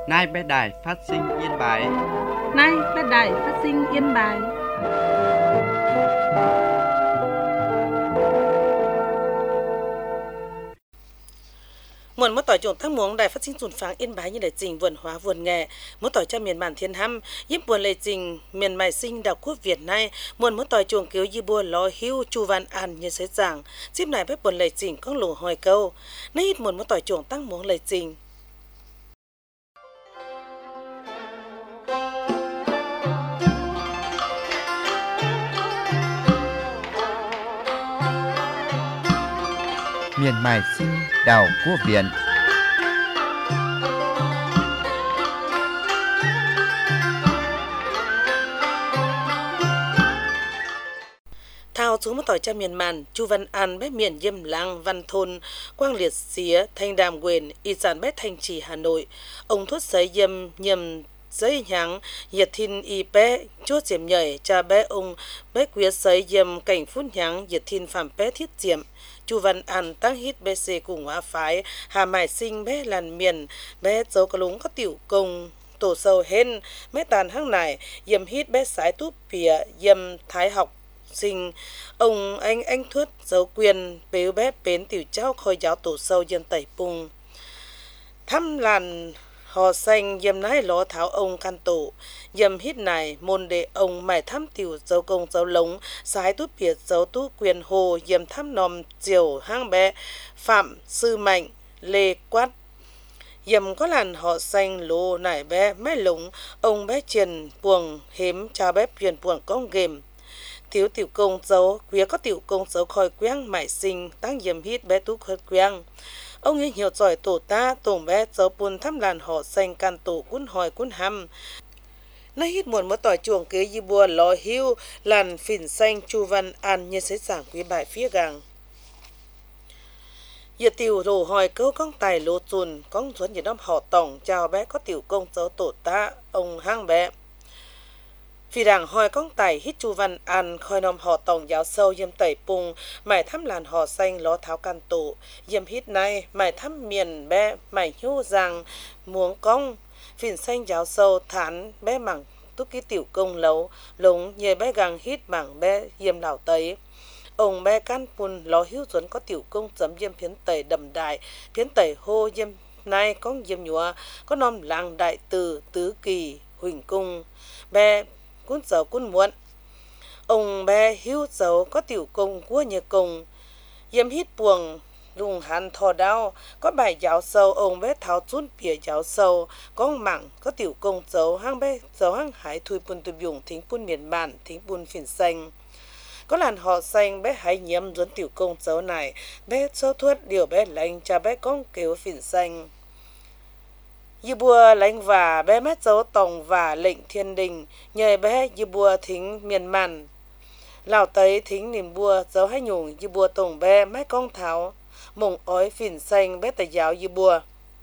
Nay bé đài phát sinh Yên Bái. Nay bé đài phát sinh Yên Bái. Muốn mất tỏi trồng thác muống đài phát sinh sụn pháng Yên Bái như đại trình vườn hóa vườn nghề muốn tỏi cho miền bản thiên hăm giúp buồn lệ trình miền mài sinh đảo quốc Việt nay muốn mất tỏi trồng cứu như buồn lo hưu chu văn an như sấy giảng giúp này bếp buồn lệ trình có lù hỏi câu nay ít muốn mất tỏi trồng thác muống lệ trình Miền mài sinh đảo quốc Việt. thao xuống mất tỏi cho miền màn chu văn an bé miền Diêm Lang Văn Thôn Quang Liệt Xía Thanh Đàm Quyền y sản bé Thanh Trì Hà Nội ông thuốc sấy Diêm nhầm giấy nháng nhiệt thiên y bé chúa diệm nhảy cha bé ông bé quý sấy Diêm cảnh phút nháng nhiệt thiên phạm bé thiết diệm chu văn an tăng hít bé xê cùng hóa phái hà mài sinh bé làn miền bé dấu có lúng có tiểu công tổ sâu hên bé tàn hăng này Diêm hít bé sái túp pìa Diêm thái học sinh ông anh thuất dấu quyền bếu bé bến tiểu cháu khôi giáo tổ sâu dân tẩy pung thăm làn họ xanh Diêm nái ló tháo ông can tổ Diêm hít này môn đệ ông mải thăm tiểu dấu công dấu lống sái tút biệt dấu tú quyền hồ Diêm thăm nòm diều hang bé phạm sư mạnh lê quát Diêm có làn họ xanh lô nải bé mái lống ông bé truyền buồng hếm cha bé truyền buồng con ghềm thiếu tiểu công dấu quý có tiểu công dấu khôi quang mải sinh tăng Diêm hít bé tú khôi quang ông ấy hiểu giỏi tổ ta tổ bé dấu buồn thăm làn họ xanh can tổ cún hỏi cún hăm nay hít muộn mất tỏi chuồng kế như bùa lò hưu làn phỉn xanh chu văn an như sấy giảng quý bài phía gàng giờ tiểu rổ hỏi câu con tài lô chùn con xuân như đâm họ tổng chào bé có tiểu công dấu tổ ta ông hang bé vì đảng hỏi con tài hít chu văn an khoi nòm họ tổng giáo sâu Diêm tẩy pung mải thăm làn họ xanh ló tháo can tổ Diêm hít này mải thăm miền bé mải hưu rằng muống cong phỉn xanh giáo sâu thán bé mảng túc ký tiểu công lấu lống nhờ bé gàng hít mảng bé Diêm đảo tấy ông bé can pun ló hưu xuân có tiểu công chấm Diêm phiến tẩy đầm đại phiến tẩy hô Diêm nay con Diêm nhúa có nòm làng đại từ tứ kỳ huỳnh cung bé cún dấu cún muộn ông bé hưu dấu có tiểu công của nhờ công Diêm hít buồng lùng hàn thò đau có bài giáo sâu ông bé tháo chun bìa giáo sâu có mảng có tiểu công dấu hang bé dấu hang hải thui pun tụi dùng thính pun miền bản thính pun phỉn xanh có làn họ xanh bé hải nhiễm dẫn tiểu công dấu này bé sâu thuất điều bé lành cha bé con kêu phỉn xanh như bùa lãnh và bé mét dấu tổng và lệnh thiên đình nhờ bé như bùa thính miền màn lào tấy thính niềm bùa dấu hay nhung như bùa tổng bé mét con tháo mộng ói phỉn xanh bé tài giáo như bùa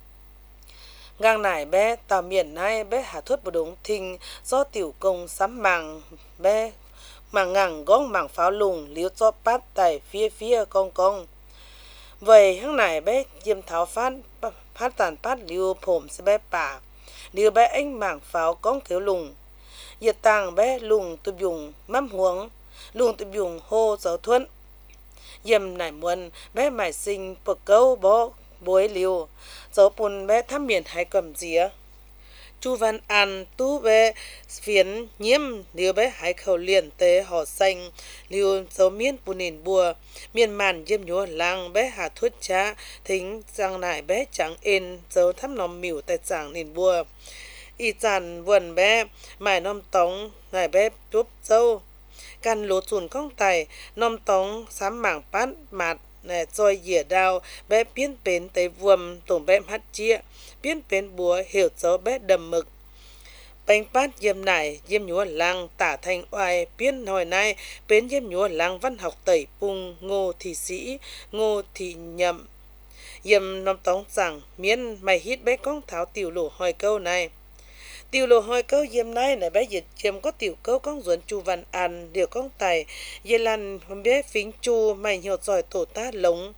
ngang nải bé tàu miền nay bé hạ thuất bù đúng thinh do tiểu công sắm màng bé màng ngẳng gong màng pháo lùng liếu cho bát tài phía con vậy hăng nải bé Diêm tháo phát tàn phát liêu phồm sẽ bé bà liêu bé anh mảng pháo con thiếu lùng nhiệt tàng bé lùng tụi dùng mắm huống lùng tụi dùng hô giáo thuận Diêm nải muôn bé mải sinh bậc câu bó bối liêu giáo bùn bé thăm miền hay cầm dĩa chu văn an tu bé phiến nhiễm liêu bé hải khẩu liền tế họ xanh liêu dấu miên bùn nền bùa miền màn Diêm nhúa làng bé hà thuất cha thính giang nải bé trắng ên dấu thăm nòm mỉu tại giảng nền bùa y chàn vườn bé mải nòm tống nải bé chúp dâu can lố chùn công tài nòm tống sám mảng pát mạt nè rồi dỉa đào bé biến bến tới vuông tổng bé hát chia biến bến búa hiểu dấu bé đầm mực bánh bát Diêm nải Diêm nhúa làng tả thành oai biến hồi nay bến Diêm nhúa làng văn học tẩy pung ngô thị sĩ ngô thị nhậm Diêm nòm tống rằng miên mày hít bé con tháo tiểu lỗ hỏi câu này tiểu lỗ hỏi câu Diêm nay này bé dịch Diêm có tiểu câu con duẩn chu văn an điều con tài dây lan hôm bé phính chu mày hiểu giỏi tổ ta lống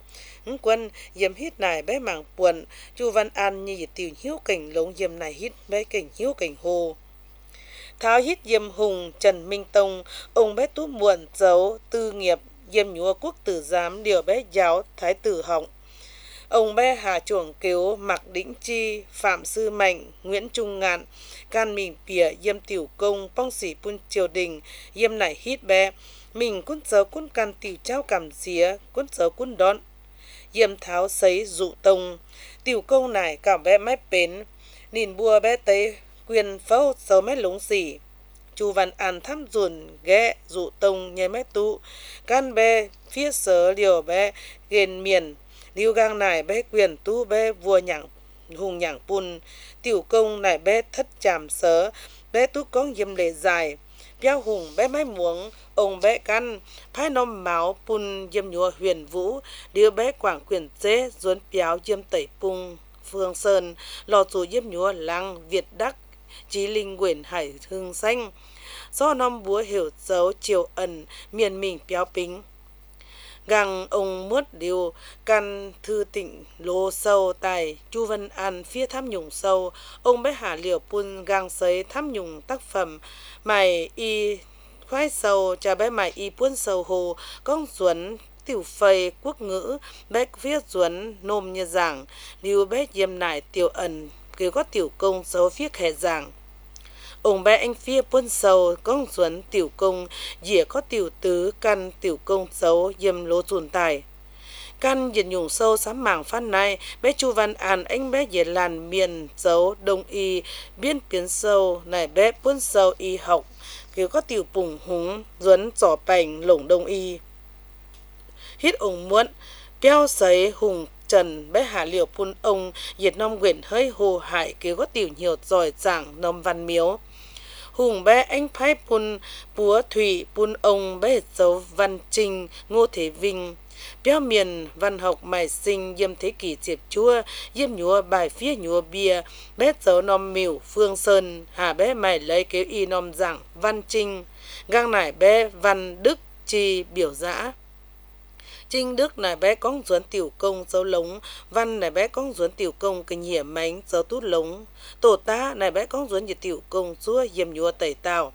hứng quân yếm hít nải bé mảng buồn Chu Văn An như tiểu hiếu cảnh lống yếm này hít bé cảnh hiếu cảnh hồ tháo hít yếm hùng Trần Minh Tông ông bé tú muộn dấu tư nghiệp yếm nhúa quốc tử giám điều bé giáo thái tử họng ông bé Hà Chuồng Kiếu Mạc Đĩnh Chi Phạm Sư Mạnh Nguyễn Trung Ngạn can mình pỉa yếm tiểu công phong sĩ pun triều đình yếm này hít bé mình cún dấu cún can tiểu trao cảm xía cún dấu cún đón yếm tháo sấy dụ tông tiểu công này cả bé mép bến nhìn bùa bé tế quyền phâu sâu mét lúng xỉ Chu Văn An thăm ruồn ghé dụ tông nhé mét tụ can bé phía sở liều bé ghen miền liêu gang này bé quyền tu bé vua nhảng hùng nhảng pun tiểu công này bé thất chàm sớ bé tu con yếm lệ dài béo hùng bé mái muống ông bé căn phái nôm máu pun yếm nhúa huyền vũ điều bé quảng quyền dế duốn béo yếm tẩy pung Phương Sơn lò chủ yếm nhúa lăng Việt Đắc Chí Linh Quyển Hải Hương Xanh do năm búa hiểu dấu triều ẩn miền mình béo pính gang ông mướt điều căn thư tịnh lô sâu tài Chu Văn An phía tham nhung sâu ông bé Hà Liều pun gang sấy tham nhung tác phẩm mày y khoái sâu cha bé mày y puôn sâu hồ con duẩn tiểu phây quốc ngữ bé viết duẩn nôm như giảng điều bé yếm nải tiểu ẩn kêu có tiểu công dấu phía khẻ giảng ông bé anh phía puôn sâu con duẩn tiểu công dĩa có tiểu tứ căn tiểu công dấu yếm lô dùn tài căn diệt nhung sâu sám mảng phát này bé Chu Văn An anh bé dễ làn miền dấu đông y biên biến sâu này bé puôn sâu y học kêu có tiểu bùng húng duẩn giỏ bành lổng đông y hít ông muộn béo sấy hùng Trần bé Hà Liều pun ông diệt nom quyển hơi hồ hải kêu có tiểu nhiều giỏi giảng nom văn miếu hùng bé anh phái pun búa thủy pun ông bé dấu văn trinh Ngô Thế Vinh béo miền văn học mài sinh yêm thế kỷ diệp chua yêm nhúa bài phía nhúa bia bé dấu nom miểu Phương Sơn hà bé mày lấy kêu y nom giảng văn trinh gang nải bé văn Đức Chi biểu dã Trinh Đức này bé con duẩn tiểu công dấu lống văn này bé con duẩn tiểu công kinh hiểm mánh dấu tút lống tổ tá này bé con duẩn nhiệt tiểu công chúa yêm nhúa tẩy tàu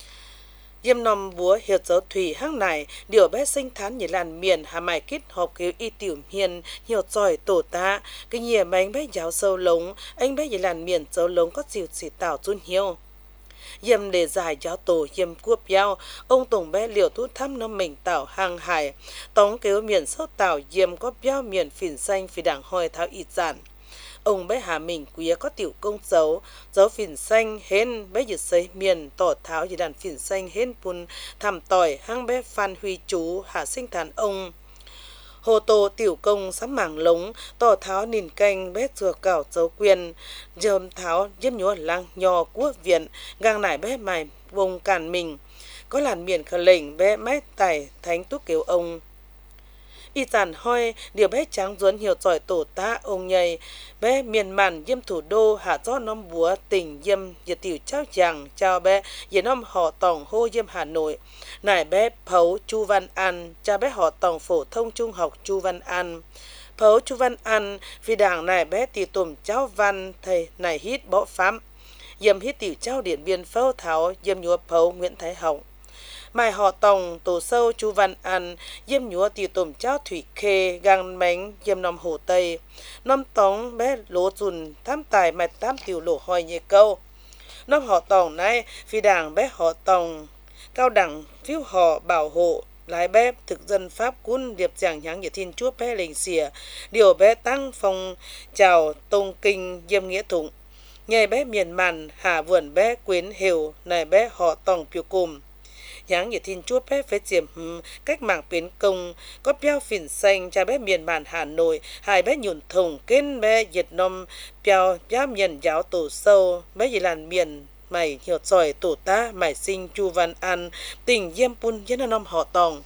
yêm nòm búa hiệt dấu thủy hăng này điều bé sinh thán như làn miền hà mài kết hợp kêu y tiểu hiền nhiều giỏi tổ tá kinh hiểm mánh bé giáo sâu lống anh bé như làn miền dấu lống có dịu xỉ tảo chun hiếu yếm để giải giáo tổ yếm cua béo ông tổng bé liều tút thăm nó mình tảo hàng hải tống kêu miền sâu tảo yếm có béo miền phìn xanh phì đảng hoi tháo ít giản ông bé hà mình quý có tiểu công dấu phìn xanh hên bé giật xây miền tỏ tháo như đàn phìn xanh hên pun thảm tỏi hang bé Phan Huy chú hạ sinh thán ông hồ tô tiểu công sắm mảng lống tỏ tháo nìn canh bé chùa cảo dấu quyền dơm tháo yếm nhúa lang nhò quốc viện gang nải bé mài vùng cản mình có làn miền khờ lệnh bé mái tải thánh túc kêu ông y tàn hoi điều bé trắng duẩn hiểu giỏi tổ tá ông nhầy bé miền màn yếm thủ đô hạ gió nom búa tỉnh yếm diệt tiểu trao chàng chào bé yếm nom họ tòng hô yếm Hà Nội nải bé Phấu Chu Văn An cha bé họ tòng phổ thông trung học Chu Văn An Phấu Chu Văn An vì đảng nải bé tiểu tùm cháu văn thầy nải hít bỏ pháp yếm hít tiểu trao Điện Biên Phấu tháo yếm nhúa Phấu Nguyễn Thái Hậu mài họ tòng tổ sâu Chu Văn An yếm nhúa tiểu tùm cháu Thủy Khê gang mánh yếm nom Hồ Tây nom tống bé lỗ dùn tham tài mạch tam tiểu lỗ hoi nhẹ câu nom họ tòng này vì đảng bé họ tòng cao đẳng phiếu họ bảo hộ lái bé thực dân Pháp quân điệp giảng nháng nhiệt thiên chúa bé lệnh xỉa điều bé tăng phong chào tông kinh yếm nghĩa thụng nhảy bé miền màn hà vườn bé quyến hiểu này bé họ tòng piêu cùm nháng nhiệt thiên chúa bé phế diệm cách mạng biến công có béo phìn xanh cha bé miền bản Hà Nội hai bé nhùn thùng kên bé Việt Nam béo béo miền giáo tổ sâu bé gì làn miền mày hiểu giỏi tổ tá mày sinh Chu Văn An tỉnh yêm pun yến năm họ tòng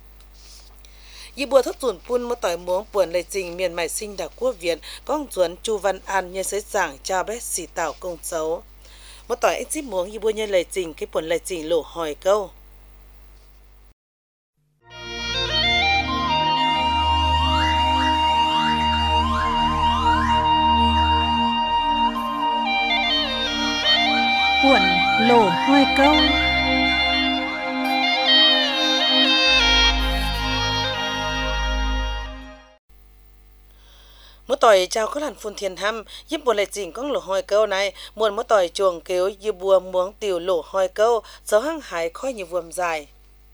y bùa thất tuần pun một tỏi muống buồn lệ trình miền mày sinh đảo quốc viện con duẩn Chu Văn An như sấy giảng cha bé xì tảo công xấu một tỏi ít zip muống y bùa nhân lệ trình cái buồn lệ trình lỗ hỏi câu hoi câu mỗi tỏi chào có làn phun thiên hăm giúp buồn lệ chỉnh con lỗ hoi câu này muôn mỗi tỏi chuồng kéo như bùa muống tiểu lỗ hoi câu sáu hăng hải khói như vuông dài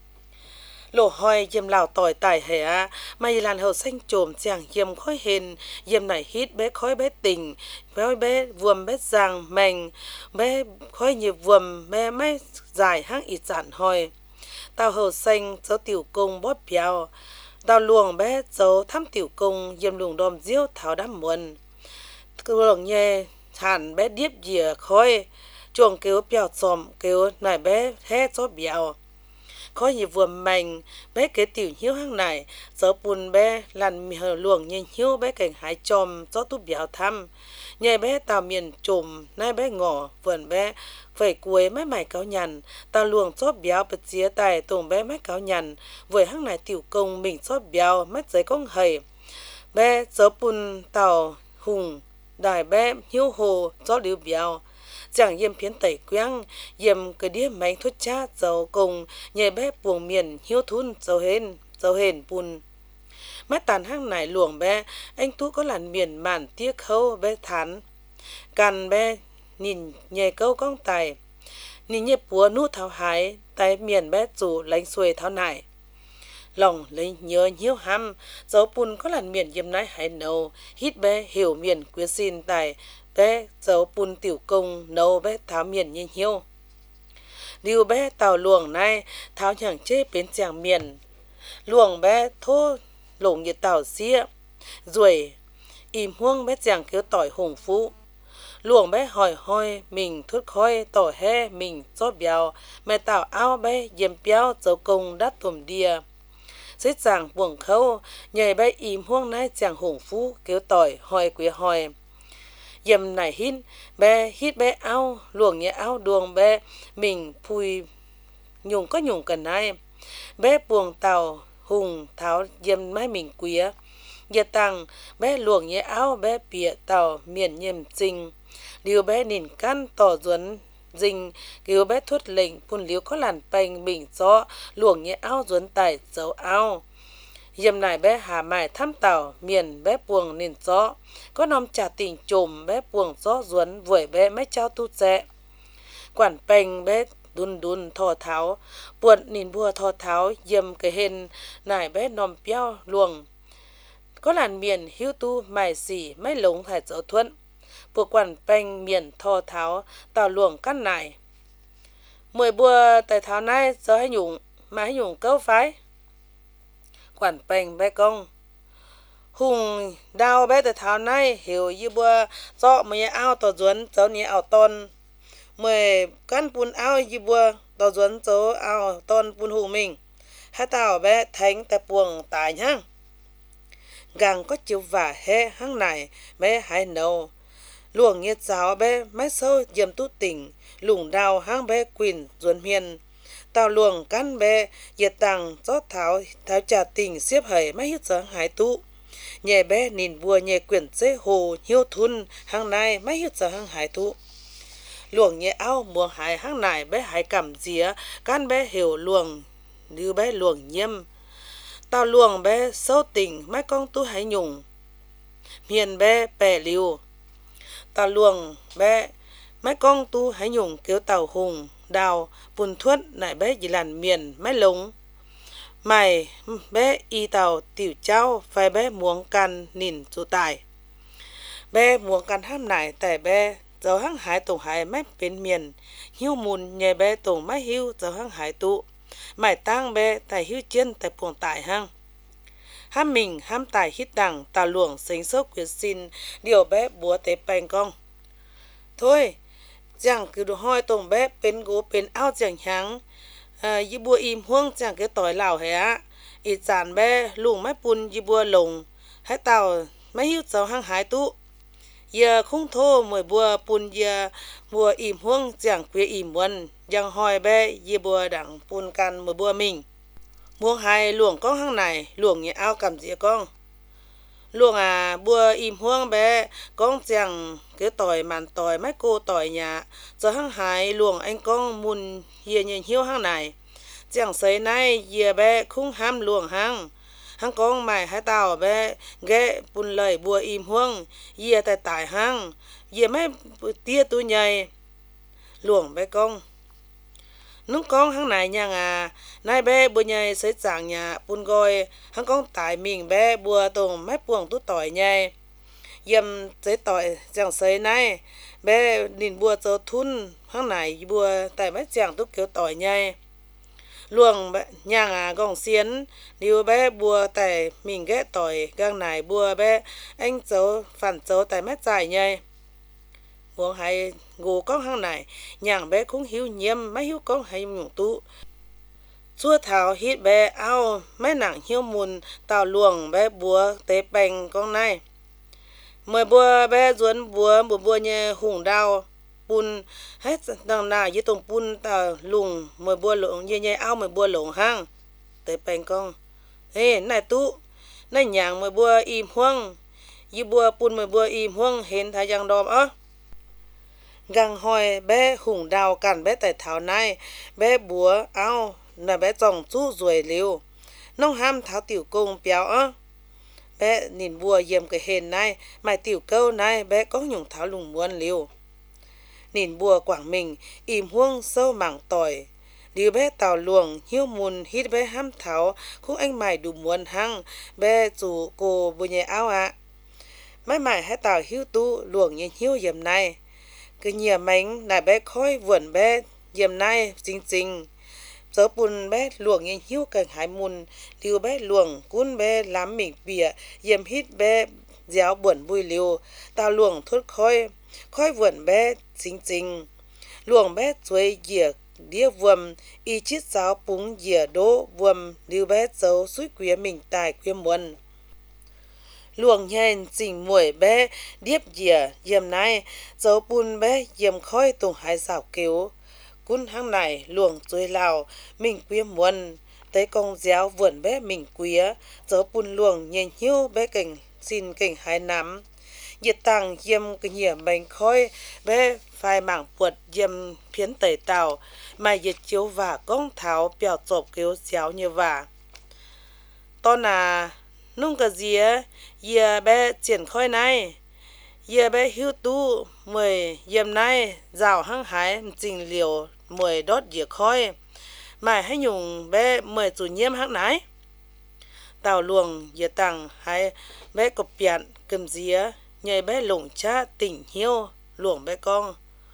lỗ hoi yếm lào tỏi tải hẻ mày làn hậu xanh trồm chàng yếm khói hên yếm này hít bé khói bé tình khói bé vuông bé giang mèn bé khói như vuông bé máy dài hăng ít dạn hoi tao hậu xanh cháu tiểu công bóp béo đào luồng bé dấu thăm tiểu công yếm luồng đom diêu tháo đám muôn luồng nhẹ hẳn bé điếp dìa khói chuồng kéo béo xòm kéo này bé hé chó béo khói như vừa mạnh bé kế tiểu hiếu hăng này dấu bùn bé làn hờ luồng nhìn hiếu bé cảnh hái chòm chó túp béo thăm nhẹ bé tàu miền trùm nay bé ngỏ vườn bé phải cuối mấy mày cáo nhằn tao luồng chóp béo bật chía tài tùng bé mấy cáo nhằn với hăng này tiểu công mình chóp béo mất giấy công hầy bé dấu bùn tàu hùng đài bé hiếu hồ chó liu béo chẳng yếm phiến tẩy quang yếm cái đĩa máy thuốc cha dầu cùng nhẹ bé buồng miền hiếu thun dầu hên bùn mắt tàn hang này luồng bé anh tú có làn miền màn tiếc khâu bé thán càn bé nhìn nhẹ câu con tài nhìn nhẹ búa nút tháo hái tay miền bé chủ lánh xuôi tháo nải lòng lấy nhớ hiếu ham dấu bùn có làn miền yếm nái hải nâu hít bé hiểu miền quyết xin tài bé dấu bùn tiểu công nâu bé tháo miền nhìn hiếu điều bé tàu luồng này tháo nhàng chê bên chàng miền luồng bé thô lồng nhiệt tàu xía ruồi im huông bé chàng kêu tỏi hùng phú luồng bé hỏi hoi mình thút khói tỏi he mình chót béo mẹ tàu áo bé yếm béo dấu công đắt tùm đìa xế chàng buồng khâu nhảy bé im huông này chàng hùng phú kêu tỏi hoi quý hoi yếm này hít bé áo luồng nhẹ áo đuông bé mình phui nhung có nhung cần này bé buồng tàu hùng tháo yếm mai mình quý nhiệt tăng bé luồng nhẹ áo bé bịa tàu miền nhềm trình điều bé nhìn căn tỏ duấn dinh kêu bé thốt lệnh phun liếu có làn bành bình gió luồng nhẹ áo duấn tải dấu áo yếm này bé hà mài thăm tàu miền bé buồng nhìn gió có nòng trả tình trùm bé buồng gió duấn vội bé mấy trao tu dẹ quản bành bé đun thò tháo buồn nhìn bùa thò tháo yếm cái hên nải bé nòm béo luồng có làn miền hiu tu mài xỉ mấy lống thải dấu thuận buộc quản bành miền thò tháo tàu luồng cắt nải 10 bùa tại tháo này giờ hay nhung mà hay nhung câu phái quản bành bé công hùng đào bé tại tháo này hiểu như bùa do mấy ao tỏ duấn cháu nhé ảo ton 10 căn bùn ao như bùa tỏ duấn cháu ao ton bùn hùng mình hai tàu bé thánh tại buồng tài nhá gàng có chiều vả he hăng này bé hay nâu luồng nhiệt giáo bé mái sâu yếm tu tỉnh lùng đào hang bé quỳnh duẩn miền tàu luồng căn bé nhiệt tăng gió tháo trà tình xếp hầy mái hít gió hải tu nhẹ bé nhìn vua nhẹ quyển dễ hồ hiếu thun hang này mái hít gió hang hải tu luồng nhẹ áo mùa hải hang này bé hải cảm día căn bé hiểu luồng như bé luồng nhiêm tàu luồng bé sâu tình mái con tu hải nhung miền bé bè liu tàu luồng bé mấy con tu hãy nhung kêu tàu hùng đào bùn thuất lại bé chỉ làn miền mấy lống mày bé y tàu tiểu trao phải bé muống can nhìn chủ tài bé muống can ham nải tại bé dấu hăng hải tổng hải mấy bên miền hiu mùn nhẹ bé tổng mấy hiu dấu hăng hải tụ mày tang bé tại hiu chiên tại buồng tại hăng ham mình ham tài hít đằng tàu luồng sinh sốc quyết xin điều bé búa tế bành con thôi chẳng cứ đồ hoi tổng bé bên gỗ bên áo chẳng háng y bùa im huông chẳng cái tỏi lào hả ít giản bé lùng mấy bùn y bùa lồng hãy tàu mấy hiu cháu hăng hái tụ giờ không thô mười bùa bùn giờ bùa im huông chẳng quê im muôn chẳng hoi bé y bùa đẳng bùn can mười bùa mình muông hai luồng con hăng này luồng nhẹ ao cầm dĩa con luồng bùa im huang bé con chẳng cái tỏi màn tỏi mấy cô tỏi nhà giờ hăng hải luồng anh con mùn hiền nhìn hiếu hăng này chẳng xây nay dìa bé khung ham luồng hăng hăng con mày hai tàu bé ghé bùn lời bùa im huang dìa tại tại hăng dìa mấy tia tu nhầy luồng bé con nung con hăng này nha nay bé bùa nhầy xây chẳng nhà bùn gọi hăng con tại mình bé bùa tùng mấy buồng tu tỏi nhầy yếm giấy tỏi chẳng xây này bé nhìn bùa cho thun hăng này bùa tại mấy chẳng tu kiểu tỏi nhầy luồng nhà gong xiên điều bé bùa tại mình ghé tỏi gang này bùa bé anh cháu phản cháu tại mấy dài nhầy buông hay ngủ con hăng này nhàng bé cũng hiếu nhiêm mấy hiếu con hay nhung tu chua thảo hít bé ao mấy nặng hiếu mùn tàu luồng bé bùa tế bành con này mời bùa bé duẩn bùa như hùng đào bùn hết đằng nào với tùng bùn tàu lùng mời bùa lủng như ao mời bùa lủng hang tế bành con ê này tu này nhàng mời bùa im hoang với bùa bùn mời bùa im hoang hiện thái giang đom á găng hỏi bé hùng đào cản bé tại thảo này bé búa ao là bé trồng chú ruồi liều nông ham tháo tiểu công béo á bé nhìn bùa yếm cái hền này mày tiểu câu này bé có nhung tháo lùng muôn liều nhìn bùa quảng mình im huông sâu mảng tỏi liều bé tàu luồng hiếu mùn hít bé ham tháo khúc anh mày đủ muôn hăng bé chủ cô bùa nhẹ ao ạ mấy mày hay tàu hiếu tu luồng như hiếu yếm này cái nhà mánh lại bé khói vườn bé yếm này chính giờ bùn bé luồng như hiếu cần hải mùn liều bé luồng cún bé làm mình bìa yếm hít bé giáo buồn bùi liều tao luồng thốt khói vườn bé chính luồng bé chuối dìa đĩa vườn y chít giáo búng dìa đố vườn liều bé dấu suối quía mình tài quía muôn luồng nhện chỉnh muội bé điếp dìa yếm này dấu bùn bé yếm khói tùng hải rào cứu cún hăng này luồng chuối lào mình quía muôn tới công giáo vườn bé mình quía dấu bùn luồng nhện hiu bé cảnh xin cảnh hải nắm nhiệt tàng yếm cái nhỉa bánh khói bé phai mảng puột yếm phiến tẩy tàu mà nhiệt chiếu và công tháo bèo chộp cứu giáo như vả to nung cái gì á giờ bé triển khói này giờ bé hiu tu mười yếm này rào hăng hái trình liều mười đốt dĩa khói mày hay nhung bé mười chủ nhiễm hăng nái tàu luồng giờ tàng hay bé cọp biển cầm dĩa nhảy bé lủng cha tỉnh hiu luồng bé con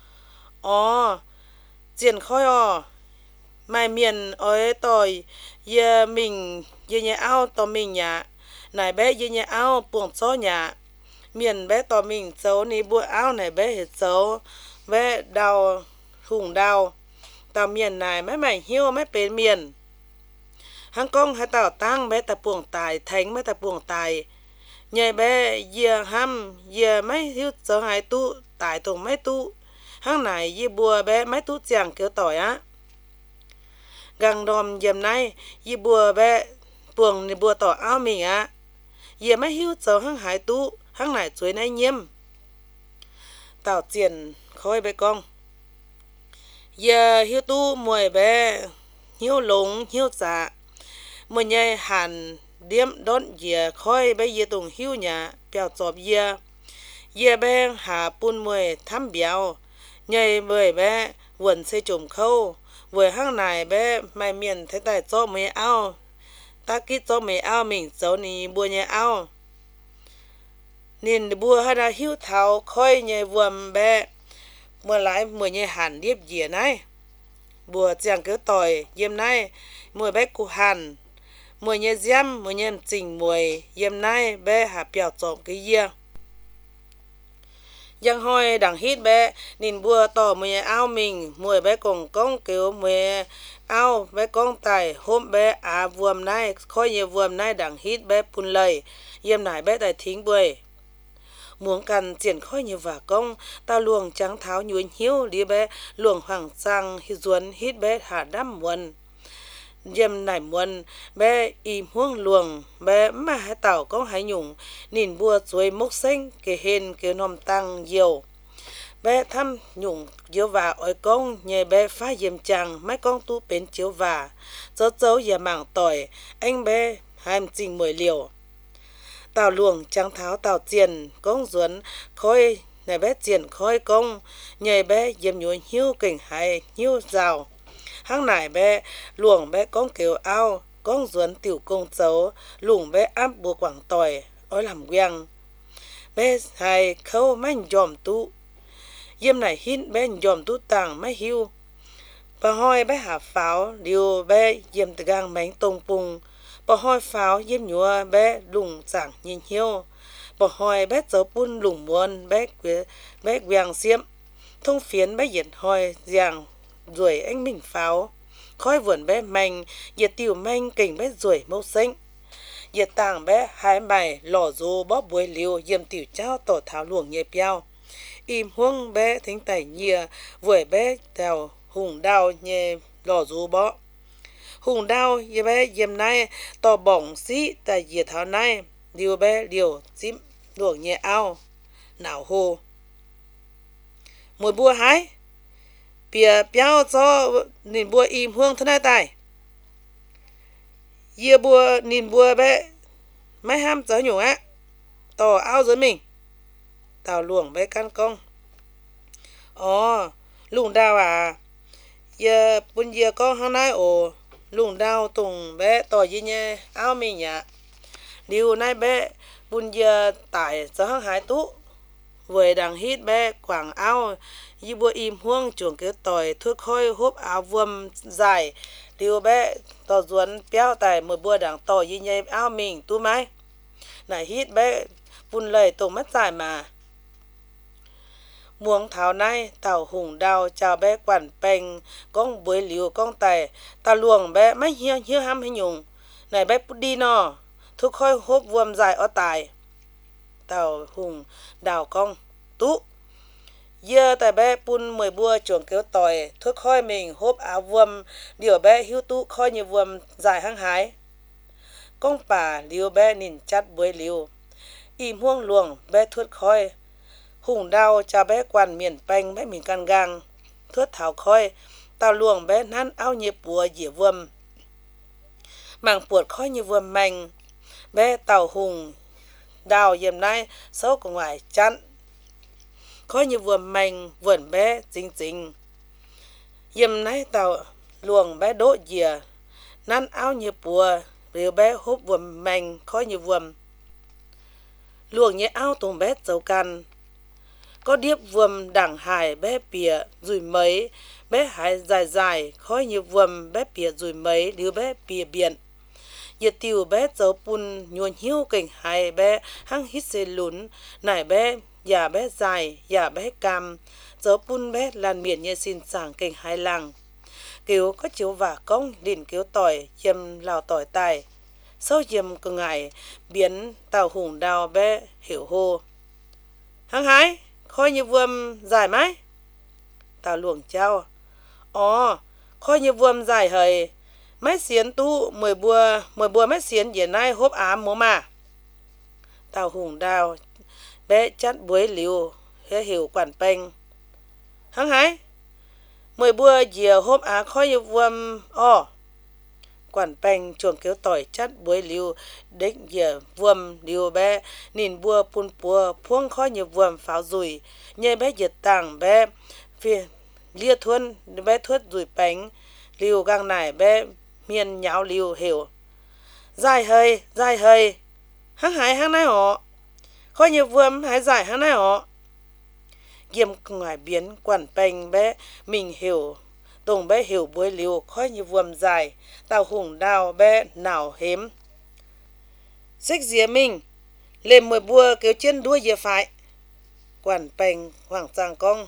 triển khói mày miền ơi tỏi giờ mình giờ nhà ao tao mình nhà này bé giờ nhà ao buồng chó nhà miền bé tao mình xấu ní bùa ao này bé hết xấu bé đào hùng đào tao miền này mấy mày hiu mấy bên miền hăng công hay tao tăng bé ta buồng tài thánh mấy ta buồng tài nhảy bé giờ ham giờ mấy hiu xấu hai tu tài tùng mấy tu hăng này giờ bùa bé mấy tu chẳng kiểu tỏi á găng đom yếm này giờ bùa bé buồng ní bùa tỏ ao mình á giờ mấy hiu xấu hăng hải tu hăng này chuối này nhiêm tao triển khói bé con giờ hiu tu mùi bé hiu lúng hiu dạ mùi nhai hàn điếm đón giờ khói bé giờ tùng hiu nhà bèo chọp giờ bé hà bún mùi thăm béo nhai mùi bé vườn xây trùm khâu vừa hăng này bé mai miền thấy tại cho mấy ao ta kít cho mấy ao mình xấu ní bùa nhà ao nên bùa hay là hiu thảo khói nhảy vườn bé mùa lại mùa nhảy hàn điếp dìa này bùa chẳng cứ tỏi yếm này mùa bé cụ hàn mùa nhảy diêm mùa nhảy chỉnh mùi yếm này bé hạ bèo trộm cái dìa giang hoi đằng hít bé nên bùa tỏ mùa ao mình mùa bé cùng con kiểu mùa ao bé con tài hôm bé vườn này khói nhảy vườn này đằng hít bé phun lời yếm này bé tài thính bùi muốn cần triển khói như vả công ta luồng trắng tháo nhuến hiếu đi bé luồng hoàng sang hít duấn hít bé hạ đắm muôn Diem nải muôn bé im huông luồng bé mà hai tàu có hai nhung nhìn bua chuối mốc xanh kề hên kề nòm tăng nhiều bé thăm nhung chiếu và ỏi công nhờ bé phá diêm chàng mấy con tu bến chiếu và dấu dấu giờ mảng tỏi anh bé hai trình 10 liều tàu luồng trắng tháo tàu tiền công duẩn khói này bé tiền khói công nhờ bé diêm nhuận hiu kình hay hiu rào hăng nải bé luồng bé con kiểu ao con duẩn tiểu công dấu luồng bé áp bùa quảng tỏi ỏi làm quen bé hai khâu manh dòm tu diêm này hít bé dòm tu tàng mấy hiu bà hoi bé hạ pháo điều bé diêm từ gang bánh tông pung bà hoi pháo diêm nhúa bé lùng giảng nhìn hiu bà hoi bé dấu bún lùng muôn bé quàng xiêm thông phiến bé diệt hoi giảng ruồi anh mình pháo khói vườn bé manh diệt tiểu manh kình bé ruồi mâu xanh diệt tàng bé hai bài lò rô bóp buổi liều diêm tiểu trao tổ tháo luồng nhẹ piao im huông bé thính tẩy nhìa vùi bé tèo hùng đao nhẹ lò rô bó hùng đao ye bé diêm nay tò bỏng xí tại diệt tháo nay liều bé liều xím luồng nhẹ ao nào hồ mùi bua hái bìa béo cho nhìn bua im huông thân hai tài ye bua nhìn bua bé mấy ham gió nhủ á tò ao dưới mình tào luồng bé căn công luồng đào à giờ bún giờ con hôm nay luồng đào tùng bé tò gì nhé ao mình nhá điều nay bé bún giờ tải gió hăng hải tú vừa đang hít bé quảng ao như bua im huông chuồng cái tỏi thuốc khói hốp áo vuông dài điều bé tò duẩn béo tài một bua đằng tò như nhé ao mình tú mai này hít bé bún lời tùng mất dài mà muống tháo nay tàu hùng đào chào bé quản bènh con bưởi liu con tài ta luồng bé mấy hiu ham hay nhung này bé đi nọ thuốc khói hốp vuông dài ở tài tàu hùng đào con tú giờ tại bé pun 10 bua chuồng kéo tỏi thuốc khói mình hốp áo vuông điều bé hiu tú khói như vuông dài hăng hái con bà liu bé nhìn chát bưởi liu im huông luồng bé thuốc khói hùng đào cha bé quan miền banh bé mình can gang thuốc thảo khói tao luồng bé năn áo nhịp bùa dĩa vuông mảng puột khói như vuông manh bé tàu hùng đào dìm nay xấu của ngoài chăn khói như vuông manh vườn bé chính dìm nay tàu luồng bé đỗ dĩa năn áo nhịp bùa điều bé hút vuông manh khói như vuông luồng như áo tùng bé dấu can có điệp vuông đẳng hải bé bìa rùi mấy bé hải dài khói như vuông bé bìa rùi mấy liu bé bìa biển nhiệt tiêu bé dấu pun nhuồn hiu kình hải bé hăng hít xê lún nải bé giả bé dài giả bé cam dấu pun bé làn miền như xin sảng kình hải làng kiếu có chiếu vả công đỉnh kiếu tỏi chiêm lào tỏi tài sau chiêm cơ ngải biến tàu hùng đào bé hiểu hô hăng hái khói như vuông dài mái tao luồng trao khói như vuông dài hời mấy xiến tu 10 bua mấy xiến giờ nay hốp ám mố mà tao hùng đào bé chắt bưởi liu hiểu quản bênh hăng hái 10 bua giờ hốp á khói như vuông quản bênh chuồng kéo tỏi chắt bưởi liu đếch giờ vuông liu bé nhìn bua pun bua phuông khói như vuông pháo rùi nhây bé giật tàng bé phía lia thuân bé thuất rùi bánh liu gang nải bé miền nháo liu hiểu dài hơi hăng hái hăng nái họ khói như vuông hái dài hăng nái họ Diêm ngoài biến quản bênh bé mình hiểu tùng bé hiểu bưởi liu khói như vuông dài tàu hùng đào bé nào hếm xích dìa mình lên 10 bua kéo chân đuôi dìa phải quản bênh hoàng giang công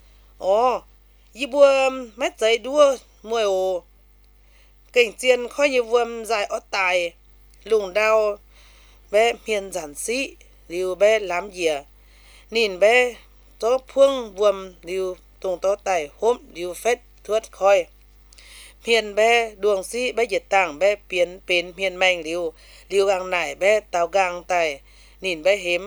y bua mét giấy đua mùi cảnh chiên khói như vuông dài ở tài lùng đào bé miền giản sĩ liu bé làm dìa nhìn bé tố phương vuông liu tùng tố tài hôm liu phết thuất khói เพียนแบดวงซีแบเหยียดต่างแบเปลี่ยนเป็นเพียนแมงลิวอังไหนแบเตากลางไตนินแบเห็ม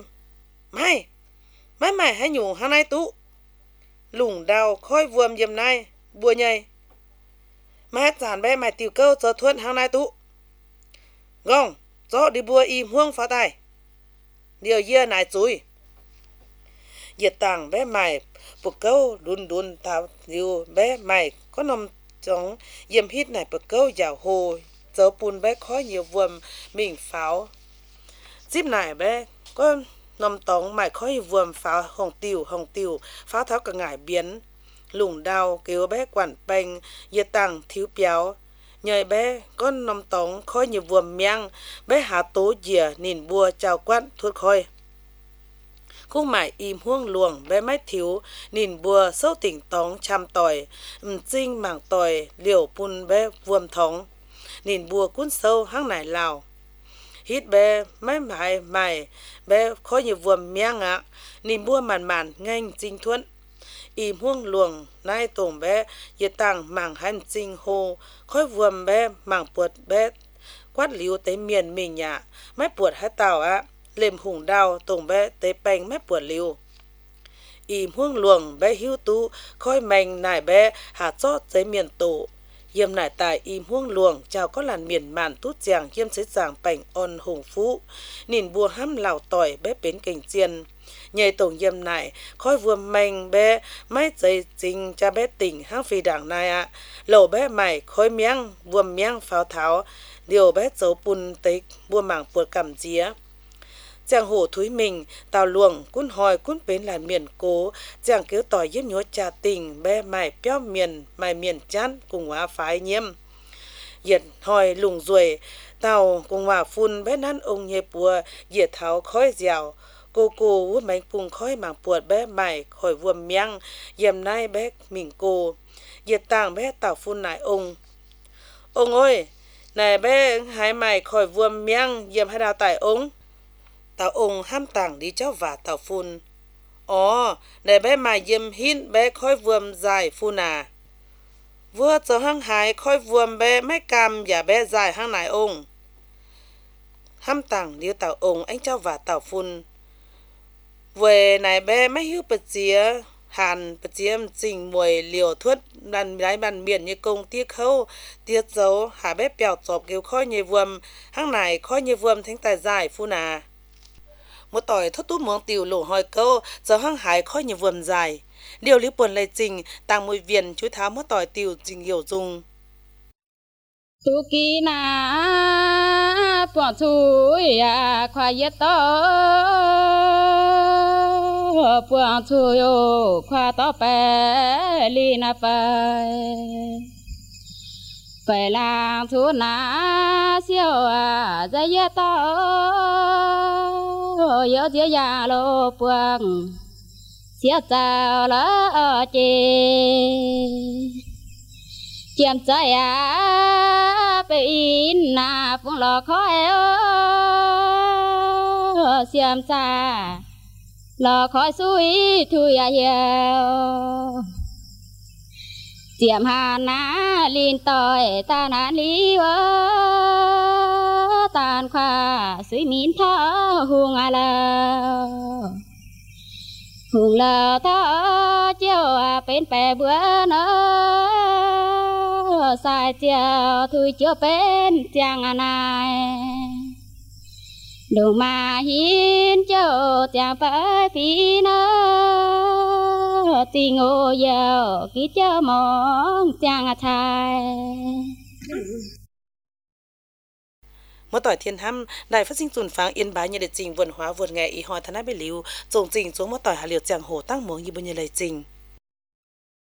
ไม่ให้อยู่ข้างในตุลุงดาวค่อยวมเยี่ยมนายบัวใหญ่มาจานแบใหม่ติวเก้าเจอทวนข้างในตุงองเจาะดิบัวอีห่วงฟ้าใต้เดี๋ยวเยี่ยนายจุยเหยียดต่างแบใหม่ปุกเก้าดุนตาลิวแบใหม่ก็นมจงเยี่ยมพิษนายปุกเก้าอย่าโหเจอปูนแบค่อยเหยียบวมมิ่งฝาวจิบนายแบก็นมตองใหม่ค่อยวมฟ้าห้องติวฟ้าเท้ากระง่ายเบียนหลุงดาวเกียวแบกวันเปงเยตังทิวเปียวใหญ่แบก็นมตองค่อยเหยียบวมเมียงแบหาโตเหยียนินบัวเจ้ากวนทุดคอยคู่หมายอีมห่วงหลวงแบไม้ถิวนินบัวเส้าติ่งตองชำต่อยจิ้งหมางต่อยเหลี่ยวปุนแบวมท้องนินบัวกุ้นเส้าห้างไหนลาวฮิตแบไม่หมายใหม่แบค่อยอยู่วมเมียงอ่ะนิมบัวมันง่ายจริงทวนอีห่วงหลวงนายตรงแบเยตังหมางหันจริงโฮค่อยวมแบหมางปวดแบกวัดหลิวเตเมียนมิงหยาไม่ปวดให้เต่าอ่ะเล่มหุงดาวตรงแบเตแปงไม่ปวดหลิวอีห่วงหลวงแบหิวตูค่อยแมงนายแบหาจ้อเตเมียนโตเยี่ยมนายตายอีมห่วงหลวงเจ้าก็หลั่นเมียนมันทุเจียงเยี่ยมเสจางแป่งอ่อนหงฟูนินบัวห้ำเหล่าต่อยแบเป็นเก่งเจียนใหญ่ตรงเยี่ยมนายค่อยวมแมงแบไม่ใจจริงจะแบติ่งห้างฟีด่างนายอะเหล่าแบใหม่ค่อยเมียงบวมเมียงฝ้าเท้าเดี๋ยวแบโจปุนติกบัวหมางปวดกำเจียจางโหถุยมิงตาวหลวงกุ้นหอยกุ้นเป็นหลานเมียนโกจางเกี้ยวต่อยเยี่ยมยัวจ่าติ่งแบใหม่เปี้ยวเมียนไม่เมียนจันกุ้งว่าฝ่ายเยี่ยมเหยียดหอยลุงรวยเต่ากุ้งว่าฟุนแบนั้นองค์เยปัวเหยียดเท้าค่อยเจียวโกโก้วุ้นแมงปุงค่อยหมางปวดแบใหม่ค่อยวมเมียงเยี่ยมนายแบกมิงโกเหยียดต่างแบเต่าฟุนนายองค์โอ้ยนายแบหายใหม่ค่อยวมเมียงเยี่ยมให้ดาวไต่องค์ตาองค์ห้ามต่างดีเจ้าว่าเต่าฟุนในแบมาเยี่ยมหินแบค่อยวมใจฟูนาวัวเจ้าห้างหายค่อยวมแบไม่กำอย่าแบใจห้างไหนองค์ห้ามต่างเดียวเต่าองค์ไอ้เจ้าว่าเต่าฟุนเวนายแบไม่หิ้วปะเจียหันปะเจียมจริงมวยเหลียวทวดดันได้บันเบียนยี่กงเตี้ยเขาเตี้ยเจ้าหาแบเปียวจอบเกี่ยวค่อยเยวมห้างไหนค่อยเยวมทั้งแต่ใจฟูนาmột tỏi thốt tú muông tiểu lộ hỏi câu giờ hăng hải khói nhiều vườn dài điều lý buồn lệ trình tàng mùi viền chú tháo một tỏi tiểu trình hiểu dùng tu kỳ na bỏ chui à khoa yết to bỏ chui ô khoa to bé li na phải làm thu na siêu à dây yết to nhớ chia già lô buông chia chào lỡ chê chiêm trái à bị in na phun lò khói xiêm xa lò khói suy thui à yêu chiêm hà na linh tỏi ta na lý tàn khoa suy mín thọ hùng à lờ hùng lờ thọ chiều à bên bè bữa nó sai chiều thui chiều bên chàng à này đồ mà hiến chiều chàng phải phi nó tình ngô giàu ký chiều mong chàng à thai เมื่อต่อยเทียนห้ำได้ฟัดซิงจุนฟังเอียนบายเนี่ยเด็ดจริงวนหัววนไงอีหอยธนาเบลิวจงจริงจงเมื่อต่อยหาเหลียวเจียงโหตั้งหมวงยีบุญยเลยจริง